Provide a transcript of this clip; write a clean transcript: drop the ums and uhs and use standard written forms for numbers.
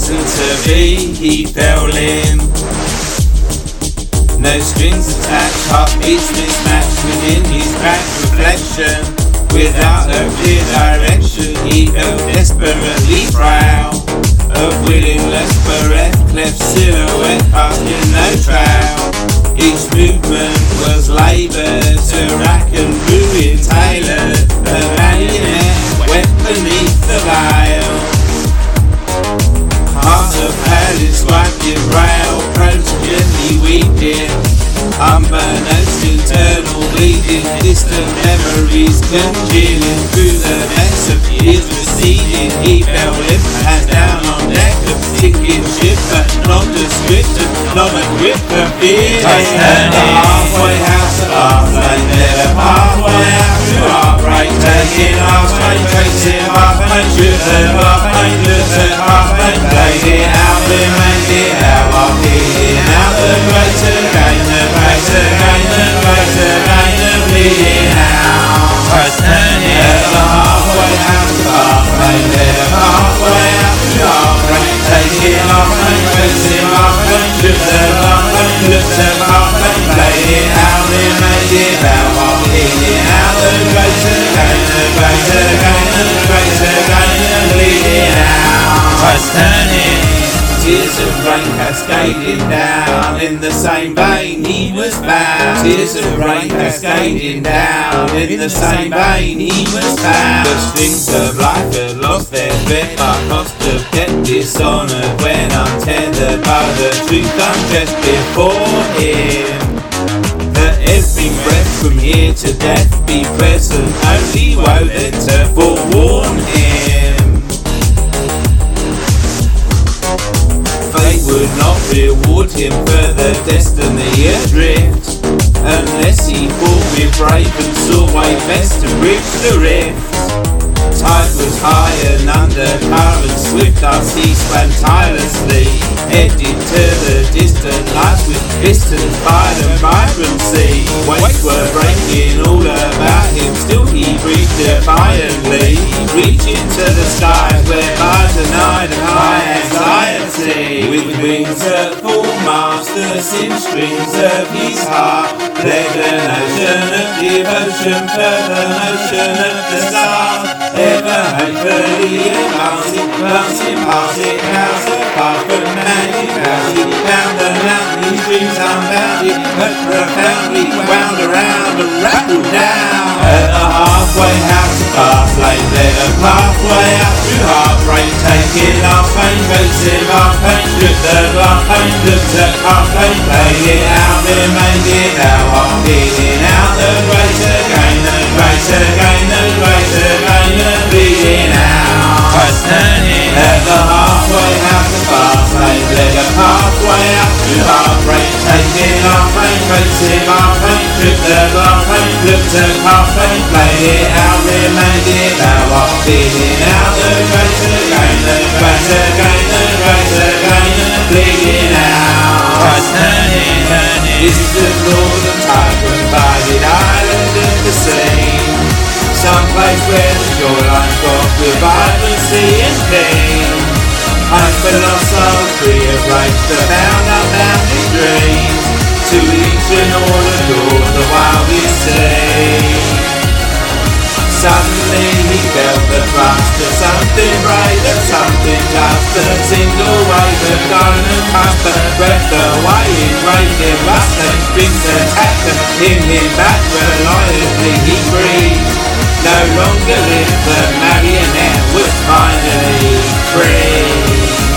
destined to be, he fell in. No strings attached, heartbeats mismatched within his cracked reflection. Without a clear direction, he felt desperately proud of willingness, bereft, cleft silhouette, casting no trail. Each movement was labour to rack and ruin, tailored a marionette, wet beneath the veil. Heart of palace, wiping rail, prose gently weeping. Unbeknownst internal bleeding, distant memories congealing through the mess of years receding. He fell limp, hands down on deck of sinking ship, but nondescript and not a grip of fear. At the halfway house at half lane, there halfway out to heartbreak, taking half lane, tracing half lane, shoot them half lane, looked at half lane, played it out, made it out, while feeling out the greater gain, the greater gain, the greater gain, the bleeding out. Twice turning at the halfway house at half lane, there halfway out to heartbreak, taking half lane, tracing half lane, shoot them half lane, looked at half lane, played it out, made it out, while feeling out the greater gain, the greater gain, the greater gain, the bleeding out. Twice turning. Tears of rain cascading down, in the same vein he was found. Tears of rain cascading down, in the same vein he was found. The strings of life had lost their thread, by cost of death dishonoured when untethered by the truth undressed before him. That every breath from here to death be present, only woven to forewarn him. Fate would not reward him for the destiny adrift, unless he fought with brave and saw way best to bridge the rift. Tide was high and under current swift, our sea swam tirelessly, headed to the distant lights with pistons fired and vibrancy. Waves were breaking all about him, still he breathed defiantly, reaching to the skies where lies denied and high anxiety. With wings at full mast, the sin strings of his heart led an ocean of devotion for the motion of the stars. Ever hopefully advancing, glancing past it, house apart from magic houses, found the mountain streams unbounded, but profoundly wound around and rattled down. At the halfway house, fast lane, led a pathway out to heartbreak, taking our pain, facing our pain, stripped the glass pain, looked at our pain, played it out, then made it out, while feeling out the greater gain, the greater gain, the greater gain, the bleeding out. Twice turning at the halfway house, the fast lane, led a pathway out to heartbreak, taking our pain, facing our pain, stripped the glass pain, looked at our pain, played it out, then made it out, while feeling out the greater gain, the greater gain, the greater gain, the bleeding out. Twice turning, this is the northern Typhoon divided island of the sea, someplace where the shoreline's got with vibrancy and pain. I'm philosophy of life, the bound unbounded dreams, to each and all adore the wildest sea. Suddenly he felt the thrust of something bright, of something just, a single wave of diamond past the breath away in radiant rust, and strings attacked and pinned him back, reliably he breathed. No longer lived, the marionette was finally free.